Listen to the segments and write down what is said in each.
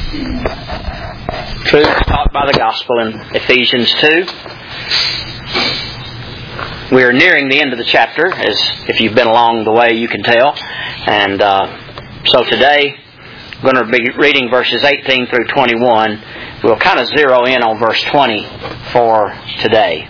Truth taught by the Gospel in Ephesians 2. We are nearing the end of the chapter, as if you've been along the way you can tell. And so today, I'm going to be reading verses 18 through 21. We'll kind of zero in on verse 20 for today.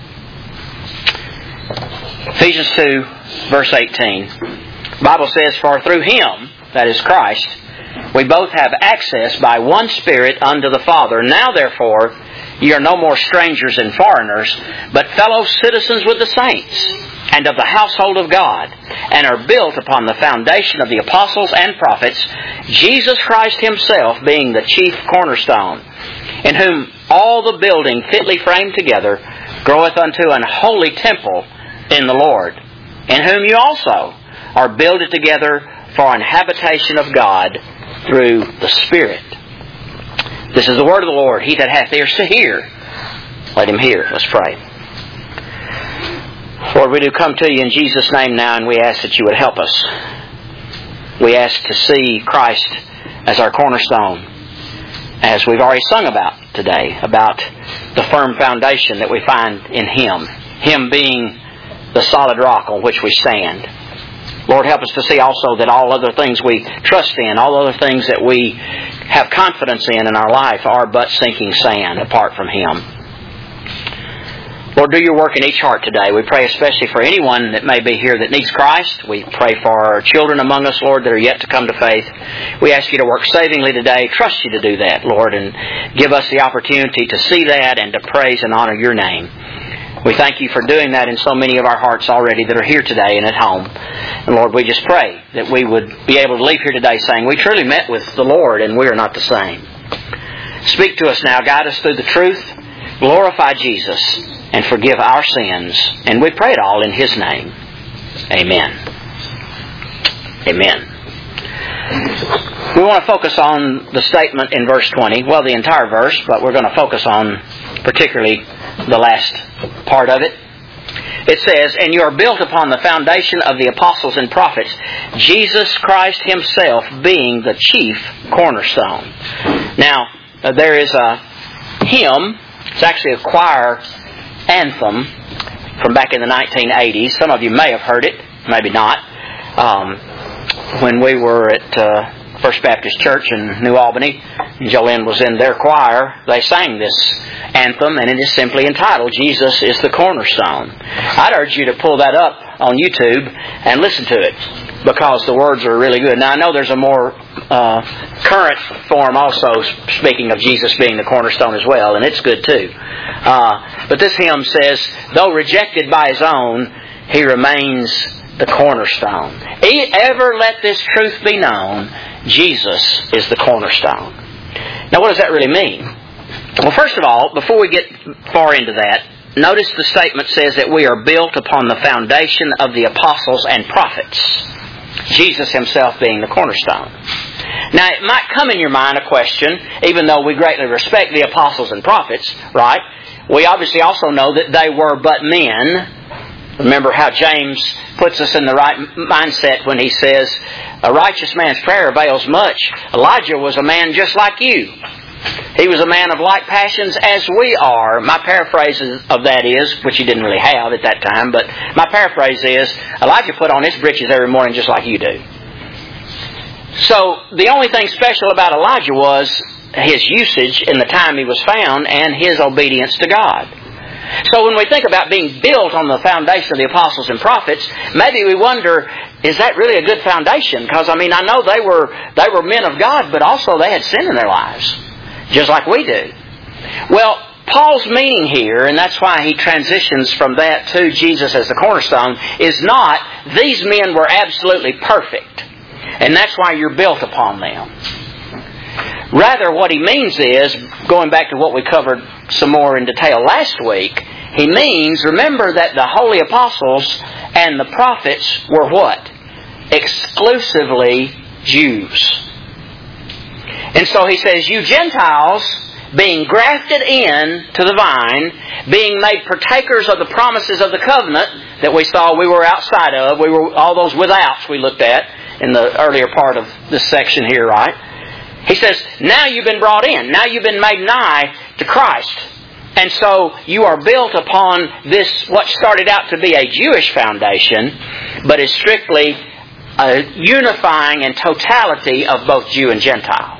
Ephesians 2, verse 18. The Bible says, "For through Him," that is Christ, "we both have access by one Spirit unto the Father. Now therefore, ye are no more strangers and foreigners, but fellow citizens with the saints, and of the household of God, and are built upon the foundation of the apostles and prophets, Jesus Christ Himself being the chief cornerstone, in whom all the building fitly framed together groweth unto an holy temple in the Lord, in whom you also are builded together for an habitation of God through the Spirit." This is the word of the Lord. He that hath ears to hear, let him hear. Let's pray. Lord, we do come to you in Jesus' name now, and we ask that you would help us. We ask to see Christ as our cornerstone, as we've already sung about today, about the firm foundation that we find in Him. Him being the solid rock on which we stand. Lord, help us to see also that all other things we trust in, all other things that we have confidence in our life are but sinking sand apart from Him. Lord, do your work in each heart today. We pray especially for anyone that may be here that needs Christ. We pray for our children among us, Lord, that are yet to come to faith. We ask you to work savingly today. Trust you to do that, Lord, and give us the opportunity to see that and to praise and honor your name. We thank you for doing that in so many of our hearts already that are here today and at home. And Lord, we just pray that we would be able to leave here today saying, we truly met with the Lord and we are not the same. Speak to us now. Guide us through the truth. Glorify Jesus and forgive our sins. And we pray it all in His name. Amen. Amen. We want to focus on the statement in verse 20. Well, the entire verse, but we're going to focus on particularly the last part of it. It says, "And you are built upon the foundation of the apostles and prophets, Jesus Christ Himself being the chief cornerstone." Now, there is a hymn. It's actually a choir anthem from back in the 1980s. Some of you may have heard it, maybe not. When we were at First Baptist Church in New Albany, Jolene was in their choir, they sang this anthem, and it is simply entitled, "Jesus is the Cornerstone." I'd urge you to pull that up on YouTube and listen to it, because the words are really good. Now, I know there's a more current form also speaking of Jesus being the cornerstone as well, and it's good too. But this hymn says, "Though rejected by His own, He remains the cornerstone. Ever let this truth be known, Jesus is the cornerstone." Now, what does that really mean? Well, first of all, before we get far into that, notice the statement says that we are built upon the foundation of the apostles and prophets, Jesus Himself being the cornerstone. Now, it might come in your mind a question, even though we greatly respect the apostles and prophets, right? We obviously also know that they were but men. Remember how James puts us in the right mindset when he says, "A righteous man's prayer avails much." Elijah was a man just like you. He was a man of like passions as we are. My paraphrase of that is, which he didn't really have at that time, but my paraphrase is, Elijah put on his breeches every morning just like you do. So the only thing special about Elijah was his usage in the time he was found and his obedience to God. So when we think about being built on the foundation of the apostles and prophets, maybe we wonder, is that really a good foundation? Because, I know they were men of God, but also they had sin in their lives, just like we do. Well, Paul's meaning here, and that's why he transitions from that to Jesus as the cornerstone, is not, these men were absolutely perfect, and that's why you're built upon them. Rather, what he means is, going back to what we covered some more in detail last week, he means, remember that the holy apostles and the prophets were what? Exclusively Jews. And so he says, you Gentiles, being grafted in to the vine, being made partakers of the promises of the covenant that we saw we were outside of, we were all those withouts we looked at in the earlier part of this section here, right? He says, now you've been brought in. Now you've been made nigh to Christ. And so you are built upon this, what started out to be a Jewish foundation, but is strictly a unifying and totality of both Jew and Gentile.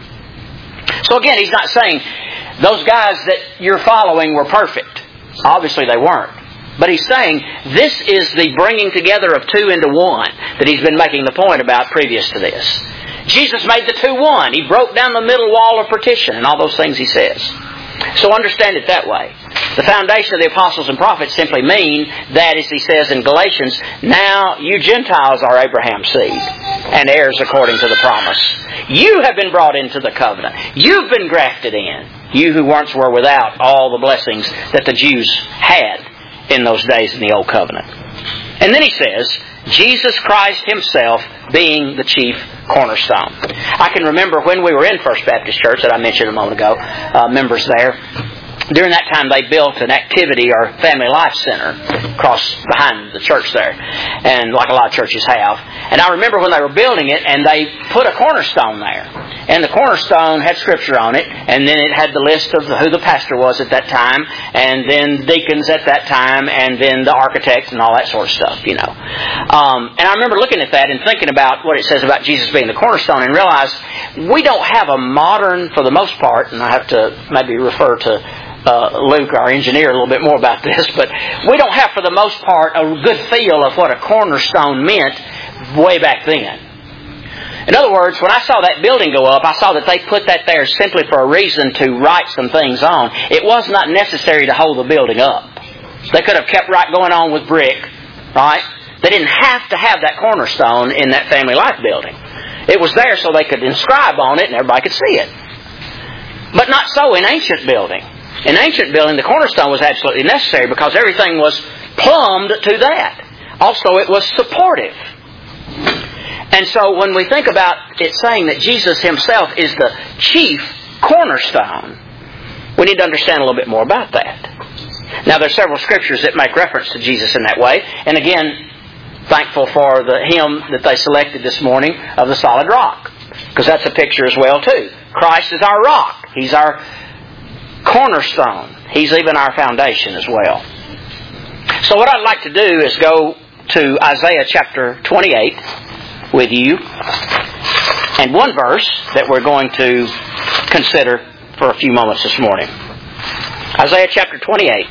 So again, he's not saying those guys that you're following were perfect. Obviously they weren't. But he's saying this is the bringing together of two into one that he's been making the point about previous to this. Jesus made the two one. He broke down the middle wall of partition and all those things he says. So understand it that way. The foundation of the apostles and prophets simply mean that, as he says in Galatians, now you Gentiles are Abraham's seed and heirs according to the promise. You have been brought into the covenant. You've been grafted in. You who once were without all the blessings that the Jews had in those days in the Old Covenant. And then he says, Jesus Christ Himself being the chief cornerstone. I can remember when we were in First Baptist Church that I mentioned a moment ago, members there. During that time they built an activity or family life center across behind the church there, and like a lot of churches have. And I remember when they were building it and they put a cornerstone there. And the cornerstone had Scripture on it, and then it had the list of who the pastor was at that time, and then deacons at that time, and then the architects and all that sort of stuff, you know. And I remember looking at that and thinking about what it says about Jesus being the cornerstone and realized we don't have a modern, for the most part, and I have to maybe refer to Luke, our engineer, a little bit more about this, but we don't have, for the most part, a good feel of what a cornerstone meant way back then. In other words, when I saw that building go up, I saw that they put that there simply for a reason to write some things on. It was not necessary to hold the building up. They could have kept right going on with brick, right? They didn't have to have that cornerstone in that family life building. It was there so they could inscribe on it and everybody could see it. But not so in ancient building. In ancient building, the cornerstone was absolutely necessary because everything was plumbed to that. Also, it was supportive. And so when we think about it saying that Jesus Himself is the chief cornerstone, we need to understand a little bit more about that. Now, there are several scriptures that make reference to Jesus in that way. And again, thankful for the hymn that they selected this morning of the solid rock, because that's a picture as well too. Christ is our rock. He's our cornerstone. He's even our foundation as well. So what I'd like to do is go to Isaiah chapter 28 with you, and one verse that we're going to consider for a few moments this morning. Isaiah chapter 28.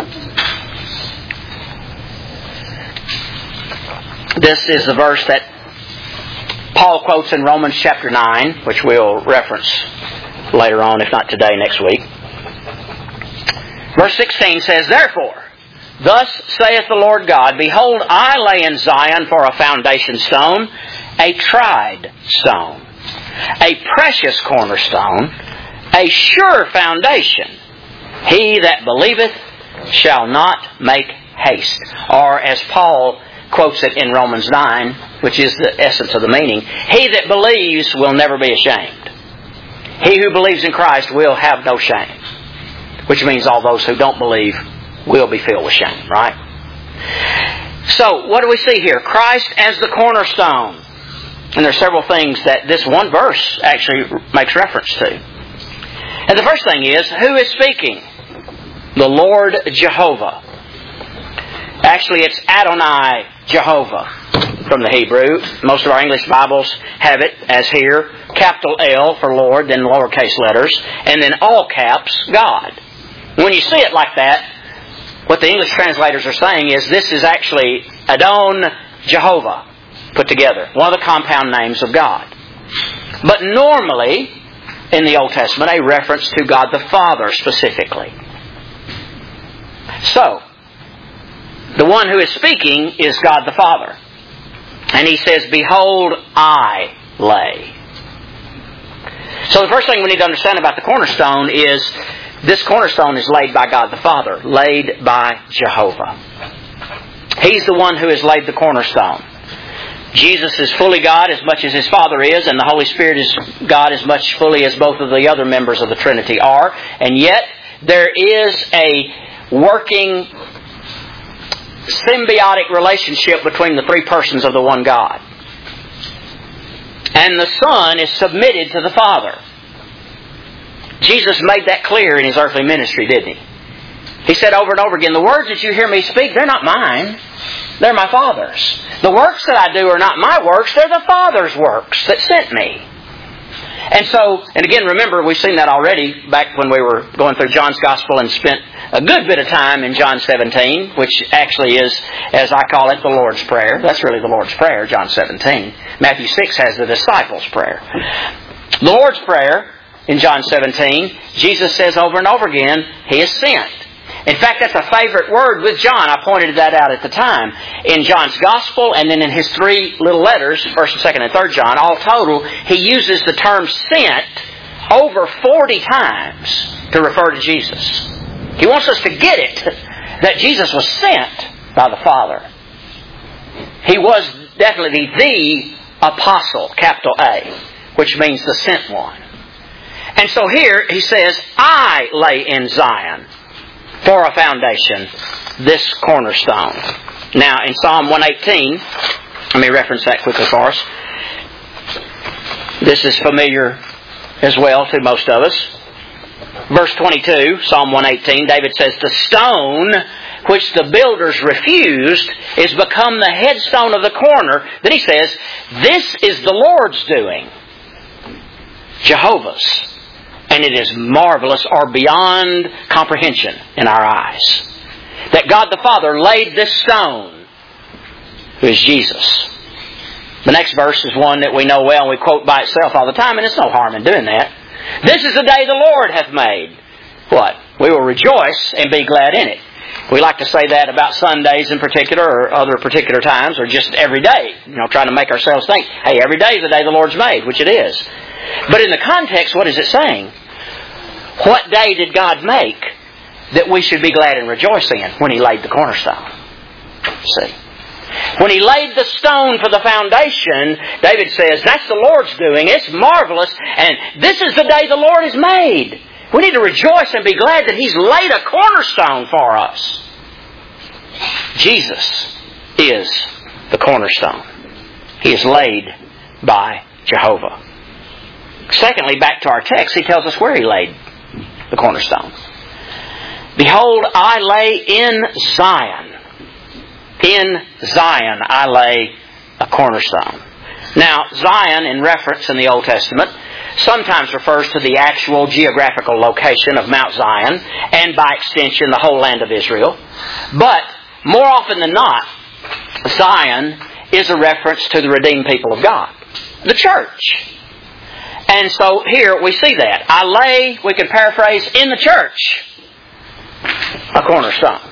This is the verse that Paul quotes in Romans chapter 9, which we'll reference later on, if not today, next week. Verse 16 says, Therefore, thus saith the Lord God, Behold, I lay in Zion for a foundation stone, a tried stone, a precious cornerstone, a sure foundation. He that believeth shall not make haste. Or as Paul quotes it in Romans 9, which is the essence of the meaning, He that believes will never be ashamed. He who believes in Christ will have no shame. Which means all those who don't believe will be filled with shame, right? So, what do we see here? Christ as the cornerstone. And there are several things that this one verse actually makes reference to. And the first thing is, who is speaking? The Lord Jehovah. Actually, it's Adonai Jehovah from the Hebrew. Most of our English Bibles have it as here, capital L for Lord, then lowercase letters, and then all caps, God. When you see it like that, what the English translators are saying is this is actually Adon Jehovah put together. One of the compound names of God. But normally, in the Old Testament, a reference to God the Father specifically. So, the one who is speaking is God the Father. And He says, Behold, I lay. So the first thing we need to understand about the cornerstone is this cornerstone is laid by God the Father, laid by Jehovah. He's the one who has laid the cornerstone. Jesus is fully God as much as His Father is, and the Holy Spirit is God as much fully as both of the other members of the Trinity are. And yet, there is a working symbiotic relationship between the three persons of the one God. And the Son is submitted to the Father. Jesus made that clear in His earthly ministry, didn't He? He said over and over again, the words that you hear Me speak, they're not mine. They're My Father's. The works that I do are not My works. They're the Father's works that sent Me. And again, remember, we've seen that already back when we were going through John's Gospel and spent a good bit of time in John 17, which actually is, as I call it, the Lord's Prayer. That's really the Lord's Prayer, John 17. Matthew 6 has the disciples' prayer. The Lord's Prayer, in John 17, Jesus says over and over again, He is sent. In fact, that's a favorite word with John. I pointed that out at the time. In John's Gospel and then in his 3 little letters, 1st, 2nd, and 3rd John, all total, he uses the term sent over 40 times to refer to Jesus. He wants us to get it, that Jesus was sent by the Father. He was definitely the apostle, capital A, which means the sent one. And so here he says, I lay in Zion for a foundation, this cornerstone. Now, in Psalm 118, let me reference that quickly for us. This is familiar as well to most of us. Verse 22, Psalm 118, David says, the stone which the builders refused is become the headstone of the corner. Then he says, this is the Lord's doing, Jehovah's. And it is marvelous or beyond comprehension in our eyes. That God the Father laid this stone, who is Jesus. The next verse is one that we know well and we quote by itself all the time, and it's no harm in doing that. This is the day the Lord hath made. What? We will rejoice and be glad in it. We like to say that about Sundays in particular, or other particular times, or just every day. Trying to make ourselves think, hey, every day is the day the Lord's made, which it is. But in the context, what is it saying? What day did God make that we should be glad and rejoice in? When He laid the cornerstone. See? When He laid the stone for the foundation, David says, that's the Lord's doing. It's marvelous. And this is the day the Lord has made. We need to rejoice and be glad that He's laid a cornerstone for us. Jesus is the cornerstone. He is laid by Jehovah. Secondly, back to our text, he tells us where He laid the cornerstone. Behold, I lay in Zion. In Zion I lay a cornerstone. Now, Zion, in reference in the Old Testament, sometimes refers to the actual geographical location of Mount Zion, and by extension the whole land of Israel. But, more often than not, Zion is a reference to the redeemed people of God, the church. And so here we see that. I lay, we can paraphrase, in the church, a cornerstone.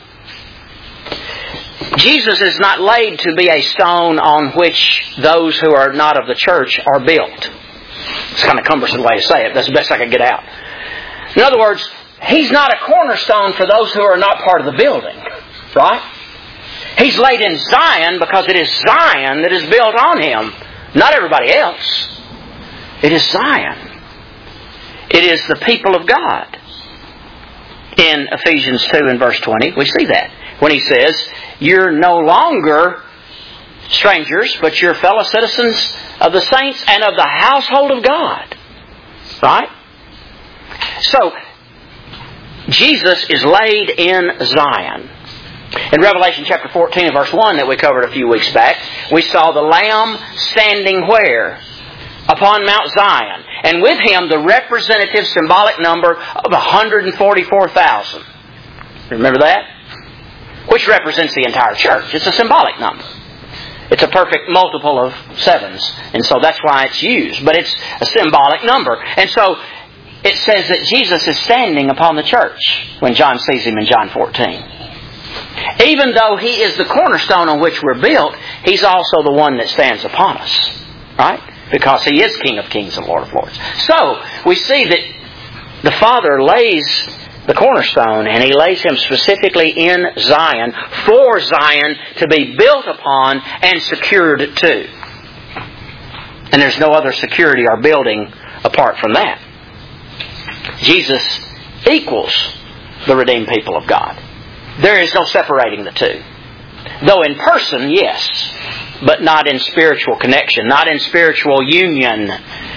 Jesus is not laid to be a stone on which those who are not of the church are built. It's kind of a cumbersome way to say it. That's the best I could get out. In other words, He's not a cornerstone for those who are not part of the building. Right? He's laid in Zion because it is Zion that is built on Him. Not everybody else. It is Zion. It is the people of God. In Ephesians 2 and verse 20, we see that. When he says, you're no longer strangers, but you're fellow citizens of the saints and of the household of God. Right? So, Jesus is laid in Zion. In Revelation chapter 14 and verse 1 that we covered a few weeks back, we saw the Lamb standing where? Upon Mount Zion. And with Him the representative symbolic number of 144,000. Remember that? Which represents the entire church. It's a symbolic number. It's a perfect multiple of sevens. And so that's why it's used. But it's a symbolic number. And so it says that Jesus is standing upon the church when John sees Him in John 14. Even though He is the cornerstone on which we're built, He's also the one that stands upon us. Right? Because He is King of Kings and Lord of Lords. So, we see that the Father lays the cornerstone, and He lays Him specifically in Zion, for Zion to be built upon and secured to. And there's no other security or building apart from that. Jesus equals the redeemed people of God. There is no separating the two. Though in person, yes, but not in spiritual connection, not in spiritual union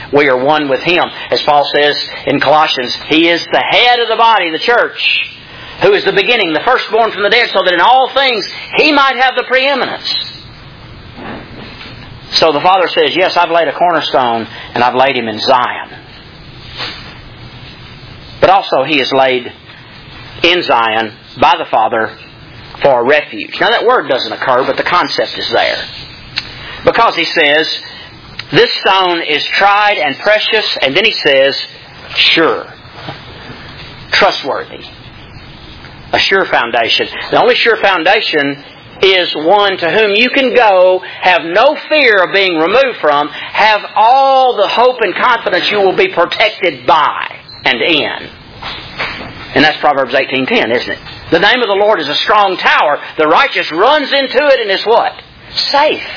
we are one with Him. As Paul says in Colossians, He is the head of the body, the church, who is the beginning, the firstborn from the dead, so that in all things He might have the preeminence. So the Father says, yes, I've laid a cornerstone, and I've laid Him in Zion. But also He is laid in Zion by the Father for a refuge. Now that word doesn't occur, but the concept is there. Because He says, this stone is tried and precious, and then He says, sure, trustworthy. A sure foundation. The only sure foundation is one to whom you can go, have no fear of being removed from, have all the hope and confidence you will be protected by and in. And that's Proverbs 18:10, isn't it? The name of the Lord is a strong tower. The righteous runs into it and is what? Safe.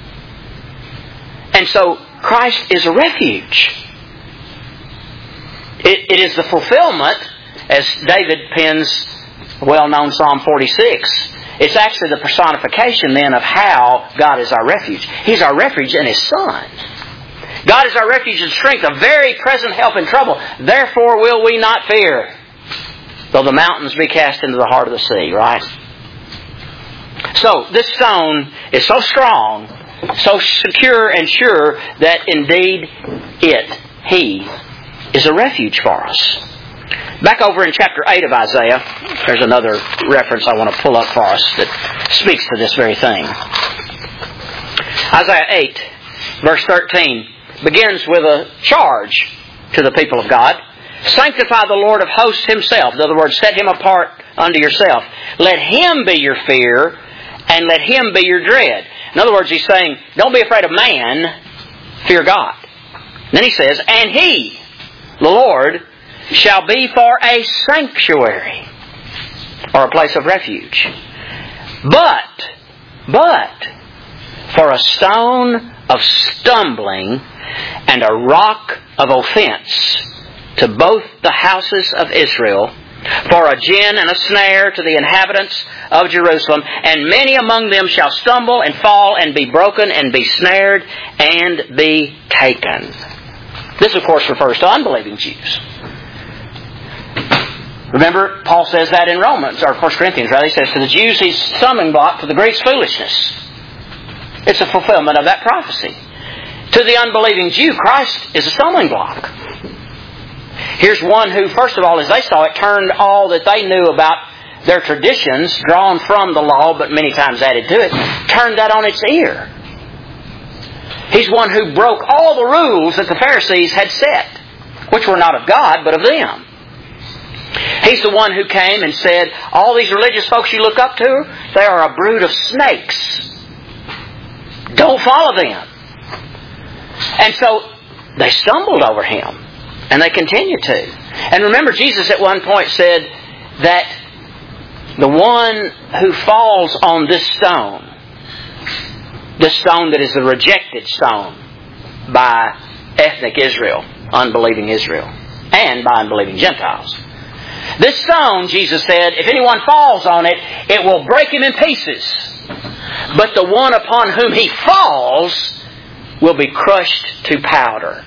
And so Christ is a refuge. It is the fulfillment, as David pens a well-known Psalm 46. It's actually the personification then of how God is our refuge. He's our refuge in His Son. God is our refuge and strength, a very present help in trouble. Therefore will we not fear, though the mountains be cast into the heart of the sea, right? So, this stone is so strong, so secure and sure, that indeed He is a refuge for us. Back over in chapter 8 of Isaiah, there's another reference I want to pull up for us that speaks to this very thing. Isaiah 8, verse 13, begins with a charge to the people of God. Sanctify the Lord of hosts Himself. In other words, set Him apart unto yourself. Let Him be your fear, and let Him be your dread. In other words, He's saying, don't be afraid of man, fear God. And then He says, and He, the Lord, shall be for a sanctuary, or a place of refuge. But, for a stone of stumbling and a rock of offense to both the houses of Israel, for a gin and a snare to the inhabitants of Jerusalem, and many among them shall stumble and fall and be broken and be snared and be taken. This, of course, refers to unbelieving Jews. Remember, Paul says that in Romans, or 1 Corinthians rather. He says, to the Jews He's stumbling block, to the Greeks foolishness. It's a fulfillment of that prophecy. To the unbelieving Jew, Christ is a stumbling block. Here's one who, first of all, as they saw it, turned all that they knew about their traditions, drawn from the law, but many times added to it, turned that on its ear. He's one who broke all the rules that the Pharisees had set, which were not of God, but of them. He's the one who came and said, all these religious folks you look up to, they are a brood of snakes. Don't follow them. And so they stumbled over Him, and they continue to. And remember, Jesus at one point said that the one who falls on this stone that is the rejected stone by ethnic Israel, unbelieving Israel, and by unbelieving Gentiles. This stone, Jesus said, if anyone falls on it, it will break him in pieces. But the one upon whom he falls will be crushed to powder.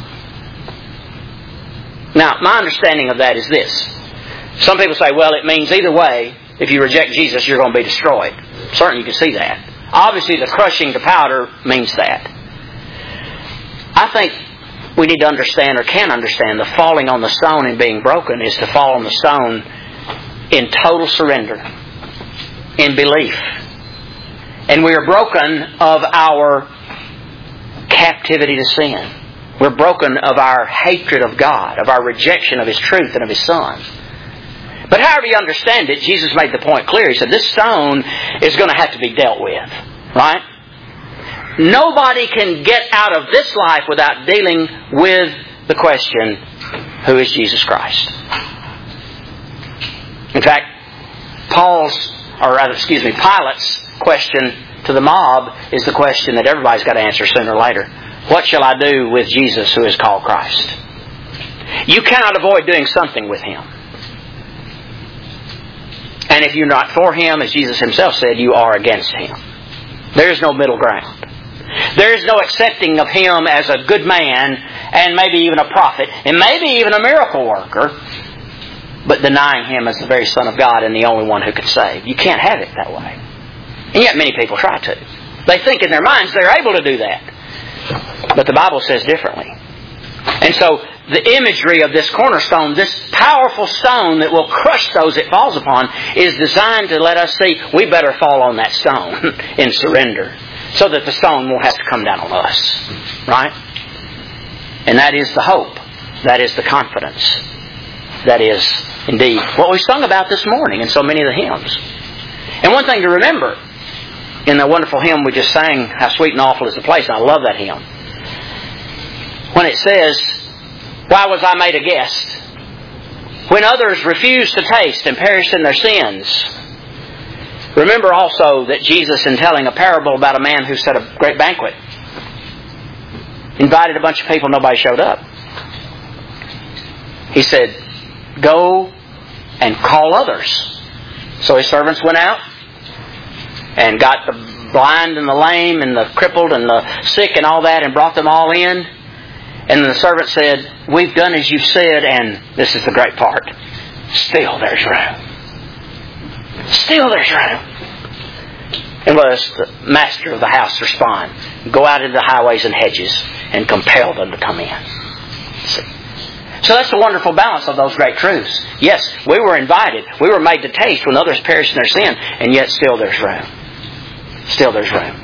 Now, my understanding of that is this. Some people say, well, it means either way, if you reject Jesus, you're going to be destroyed. Certainly you can see that. Obviously, the crushing to powder means that. I think we need to understand, or can understand, the falling on the stone and being broken is to fall on the stone in total surrender, in belief. And we are broken of our captivity to sin. We're broken of our hatred of God, of our rejection of His truth and of His Son. But however you understand it, Jesus made the point clear. He said, this stone is going to have to be dealt with. Right? Nobody can get out of this life without dealing with the question, who is Jesus Christ? In fact, Pilate's question to the mob is the question that everybody's got to answer sooner or later. What shall I do with Jesus who is called Christ? You cannot avoid doing something with Him. And if you're not for Him, as Jesus Himself said, you are against Him. There is no middle ground. There is no accepting of Him as a good man and maybe even a prophet, and maybe even a miracle worker, but denying Him as the very Son of God and the only one who could save. You can't have it that way. And yet many people try to. They think in their minds they're able to do that. But the Bible says differently. And so the imagery of this cornerstone, this powerful stone that will crush those it falls upon, is designed to let us see we better fall on that stone in surrender, so that the stone won't have to come down on us. Right? And that is the hope. That is the confidence. That is indeed what we sung about this morning in so many of the hymns. And one thing to remember, in the wonderful hymn we just sang, How Sweet and Awful is the Place, and I love that hymn. When it says, why was I made a guest? When others refused to taste and perished in their sins. Remember also that Jesus, in telling a parable about a man who set a great banquet, invited a bunch of people, nobody showed up. He said, go and call others. So his servants went out and got the blind and the lame and the crippled and the sick and all that and brought them all in. And the servant said, we've done as you've said, and this is the great part, still there's room. Still there's room. And what does the master of the house respond? Go out into the highways and hedges and compel them to come in. See? So that's the wonderful balance of those great truths. Yes, we were invited. We were made to taste when others perish in their sin, and yet still there's room. Still there's room.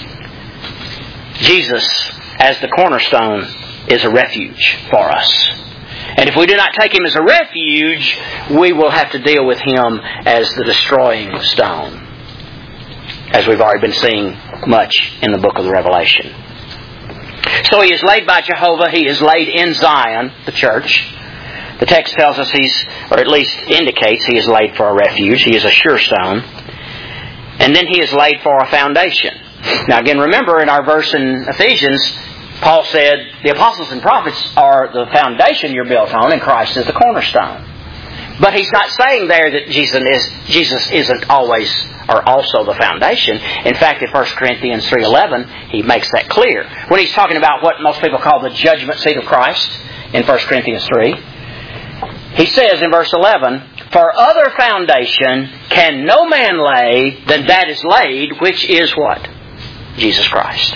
Jesus, as the cornerstone, is a refuge for us. And if we do not take Him as a refuge, we will have to deal with Him as the destroying stone, as we've already been seeing much in the book of the Revelation. So He is laid by Jehovah. He is laid in Zion, the church. The text tells us or at least indicates He is laid for a refuge. He is a sure stone. And then He is laid for a foundation. Now again, remember in our verse in Ephesians, Paul said, the apostles and prophets are the foundation you're built on, and Christ is the cornerstone. But he's not saying there that Jesus isn't always or also the foundation. In fact, in 1 Corinthians 3:11, he makes that clear. When he's talking about what most people call the judgment seat of Christ, in 1 Corinthians 3, he says in verse 11, for other foundation can no man lay than that is laid, which is what? Jesus Christ.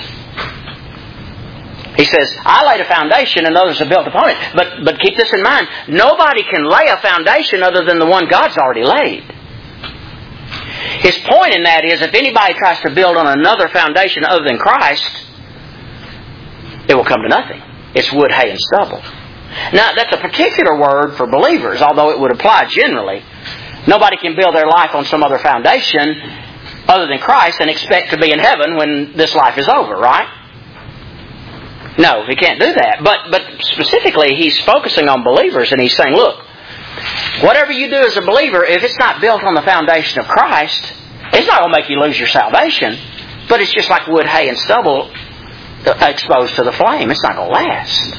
He says, I laid a foundation and others have built upon it. But keep this in mind. Nobody can lay a foundation other than the one God's already laid. His point in that is, if anybody tries to build on another foundation other than Christ, it will come to nothing. It's wood, hay, and stubble. Now, that's a particular word for believers, although it would apply generally. Nobody can build their life on some other foundation other than Christ and expect to be in heaven when this life is over, right? No, he can't do that. But specifically, he's focusing on believers, and he's saying, look, whatever you do as a believer, if it's not built on the foundation of Christ, it's not going to make you lose your salvation, but it's just like wood, hay, and stubble exposed to the flame. It's not going to last.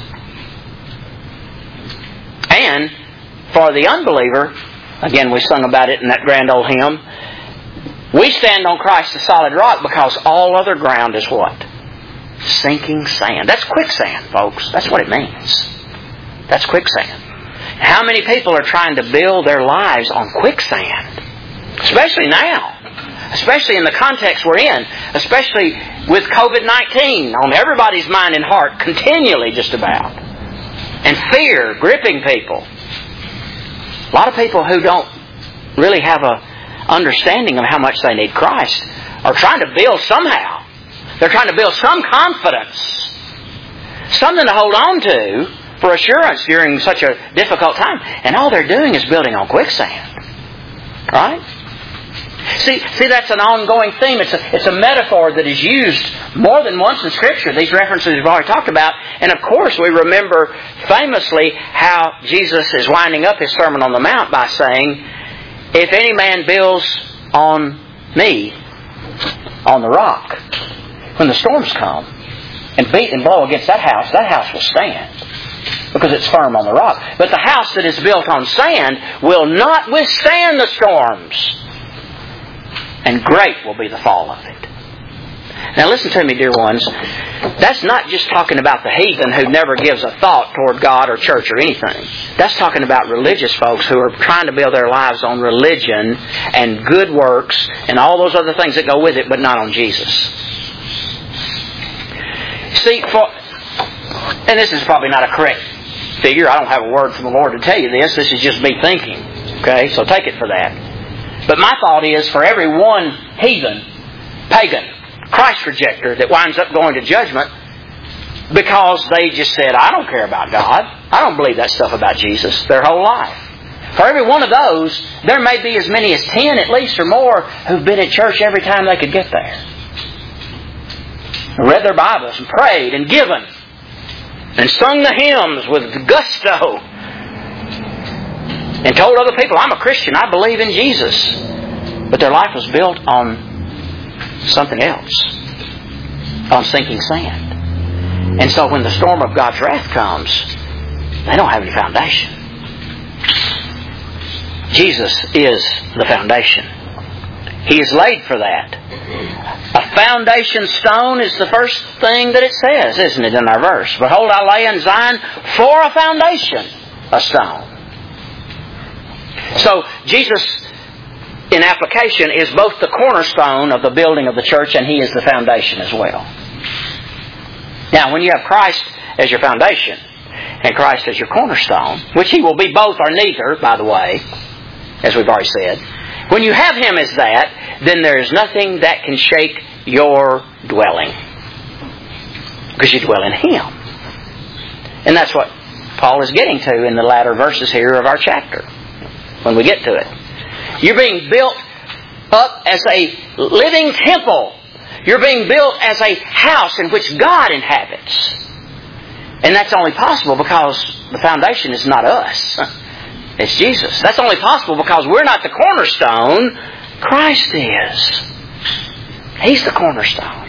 And for the unbeliever, again, we sung about it in that grand old hymn, we stand on Christ the solid rock because all other ground is what? Sinking sand. That's quicksand, folks. That's what it means. That's quicksand. How many people are trying to build their lives on quicksand? Especially now. Especially in the context we're in. Especially with COVID-19 on everybody's mind and heart continually just about. And fear gripping people. A lot of people who don't really have a understanding of how much they need Christ are trying to build somehow. They're trying to build some confidence. Something to hold on to for assurance during such a difficult time. And all they're doing is building on quicksand. Right? See, that's an ongoing theme. It's a metaphor that is used more than once in Scripture. These references we've already talked about. And of course, we remember famously how Jesus is winding up His Sermon on the Mount by saying, if any man builds on me, on the rock, when the storms come and beat and blow against that house will stand because it's firm on the rock. But the house that is built on sand will not withstand the storms, and great will be the fall of it. Now listen to me, dear ones. That's not just talking about the heathen who never gives a thought toward God or church or anything. That's talking about religious folks who are trying to build their lives on religion and good works and all those other things that go with it, but not on Jesus. See, and this is probably not a correct figure. I don't have a word from the Lord to tell you this. This is just me thinking. Okay, so take it for that. But my thought is, for every one heathen, pagan, Christ rejecter that winds up going to judgment because they just said, I don't care about God. I don't believe that stuff about Jesus their whole life. For every one of those, there may be as many as 10 at least or more who've been at church every time they could get there. Read their Bibles and prayed and given and sung the hymns with gusto and told other people, I'm a Christian, I believe in Jesus. But their life was built on something else, on sinking sand. And so when the storm of God's wrath comes, they don't have any foundation. Jesus is the foundation. He is laid for that. A foundation stone is the first thing that it says, isn't it, in our verse? Behold, I lay in Zion for a foundation, a stone. So Jesus, in application, is both the cornerstone of the building of the church, and He is the foundation as well. Now, when you have Christ as your foundation and Christ as your cornerstone, which He will be both or neither, by the way, as we've already said, when you have Him as that, then there is nothing that can shake your dwelling, because you dwell in Him. And that's what Paul is getting to in the latter verses here of our chapter, when we get to it. You're being built up as a living temple. You're being built as a house in which God inhabits. And that's only possible because the foundation is not us. It's Jesus. That's only possible because we're not the cornerstone. Christ is. He's the cornerstone.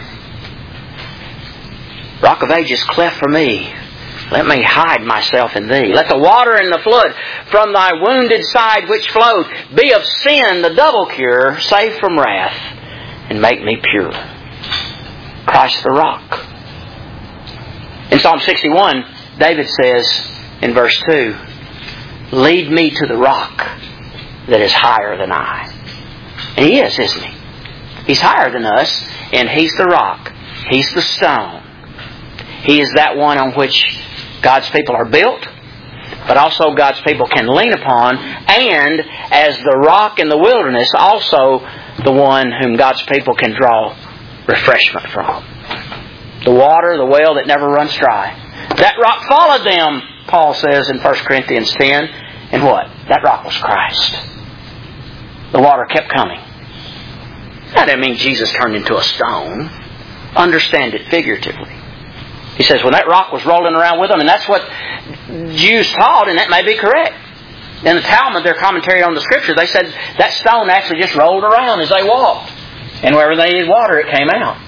Rock of Ages, cleft for me. Let me hide myself in Thee. Let the water and the flood from Thy wounded side which flowed be of sin the double cure, save from wrath, and make me pure. Christ the rock. In Psalm 61, David says in verse 2, lead me to the rock that is higher than I. And He is, isn't He? He's higher than us, and He's the rock. He's the stone. He is that one on which God's people are built, but also God's people can lean upon, and as the rock in the wilderness, also the one whom God's people can draw refreshment from. The water, the well that never runs dry. That rock followed them, Paul says in 1 Corinthians 10, and what? That rock was Christ. The water kept coming. That doesn't mean Jesus turned into a stone. Understand it figuratively. He says, when that rock was rolling around with them, and that's what Jews taught, and that may be correct. In the Talmud, their commentary on the Scripture, they said that stone actually just rolled around as they walked. And wherever they needed water, it came out.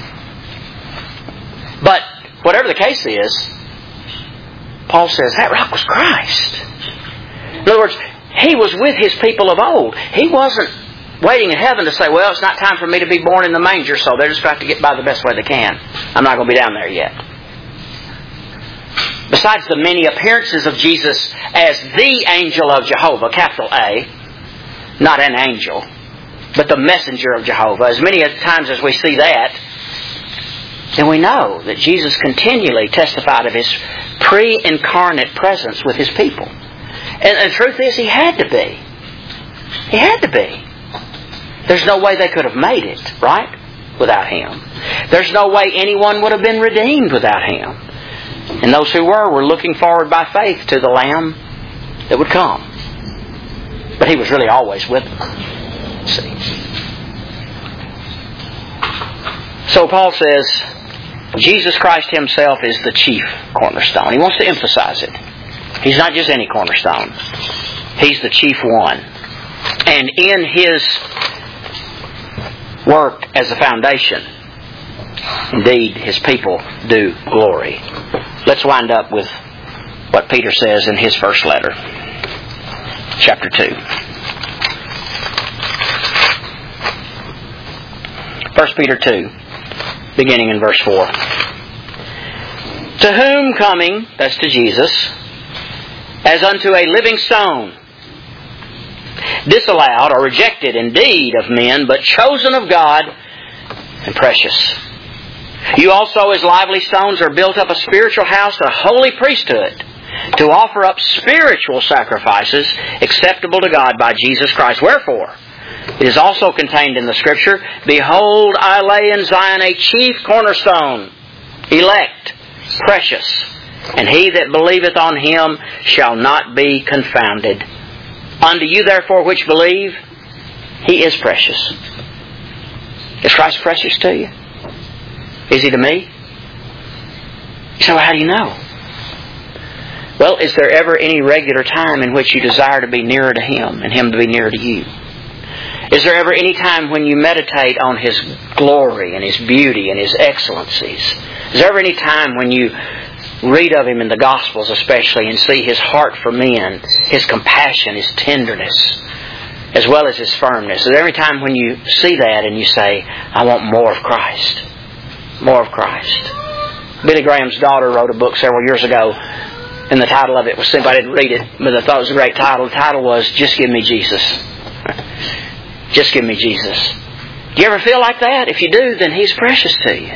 But whatever the case is, Paul says that rock was Christ. In other words, He was with His people of old. He wasn't waiting in heaven to say, well, it's not time for me to be born in the manger, so they're just going to have to get by the best way they can. I'm not going to be down there yet. Besides the many appearances of Jesus as the angel of Jehovah, capital A, not an angel, but the messenger of Jehovah, as many times as we see that, then we know that Jesus continually testified of His pre-incarnate presence with His people. And the truth is, He had to be. He had to be. There's no way they could have made it, right, without Him. There's no way anyone would have been redeemed without Him. And those who were looking forward by faith to the Lamb that would come. But He was really always with them. See. So Paul says, Jesus Christ Himself is the chief cornerstone. He wants to emphasize it. He's not just any cornerstone. He's the chief one. And in His work as a foundation, indeed, His people do glory. Let's wind up with what Peter says in his first letter. Chapter 2. 1 Peter 2. beginning in verse 4. To whom coming, that's to Jesus, as unto a living stone, disallowed or rejected indeed of men, but chosen of God and precious. You also as lively stones are built up a spiritual house, a holy priesthood, to offer up spiritual sacrifices acceptable to God by Jesus Christ. Wherefore, it is also contained in the Scripture, Behold, I lay in Zion a chief cornerstone, elect, precious, and he that believeth on Him shall not be confounded. Unto you therefore which believe, He is precious. Is Christ precious to you? Is He to me? So how do you know? Well, is there ever any regular time in which you desire to be nearer to Him and Him to be nearer to you? Is there ever any time when you meditate on His glory and His beauty and His excellencies? Is there ever any time when you read of Him in the Gospels especially and see His heart for men, His compassion, His tenderness, as well as His firmness? Is there any time when you see that and you say, I want more of Christ? More of Christ. Billy Graham's daughter wrote a book several years ago, and the title of it was simple. I didn't read it, but I thought it was a great title. The title was, Just Give Me Jesus. Just give me Jesus. Do you ever feel like that? If you do, then He's precious to you.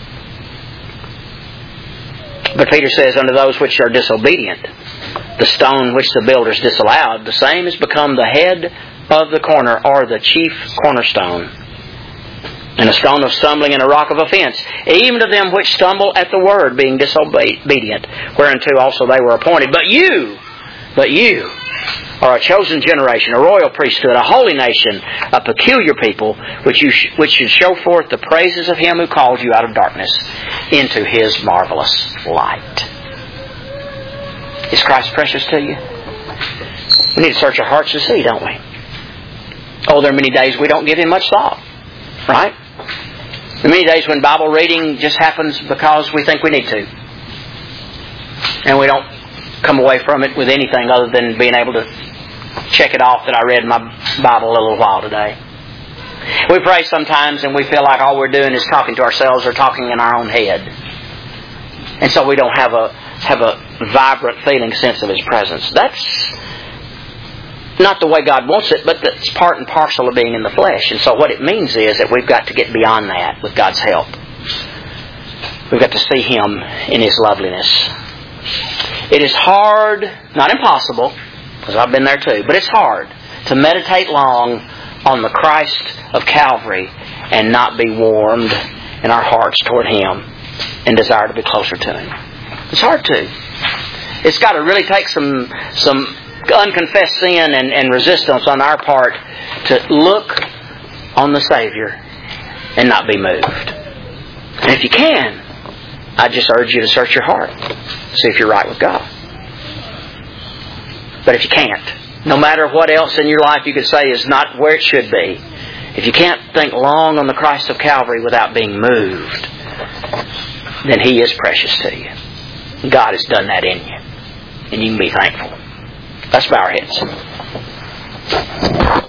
But Peter says, unto those which are disobedient, the stone which the builders disallowed, the same has become the head of the corner, or the chief cornerstone, and a stone of stumbling and a rock of offense, even to them which stumble at the word, being disobedient, whereunto also they were appointed. But you are a chosen generation, a royal priesthood, a holy nation, a peculiar people, which should show forth the praises of Him who called you out of darkness into His marvelous light. Is Christ precious to you? We need to search our hearts to see, don't we? Oh, there are many days we don't give Him much thought. Right? There are many days when Bible reading just happens because we think we need to. And we don't come away from it with anything other than being able to check it off that I read my Bible a little while today. We pray sometimes and we feel like all we're doing is talking to ourselves or talking in our own head. And so we don't have a vibrant feeling sense of His presence. That's not the way God wants it, but that's part and parcel of being in the flesh. And so what it means is that we've got to get beyond that with God's help. We've got to see Him in His loveliness. It is hard, not impossible, because I've been there too, but it's hard to meditate long on the Christ of Calvary and not be warmed in our hearts toward Him and desire to be closer to Him. It's hard to. It's got to really take some unconfessed sin and resistance on our part to look on the Savior and not be moved. And if you can, I just urge you to search your heart. See if you're right with God. But if you can't, no matter what else in your life you could say is not where it should be, if you can't think long on the Christ of Calvary without being moved, then He is precious to you. God has done that in you. And you can be thankful. Let's bow our heads.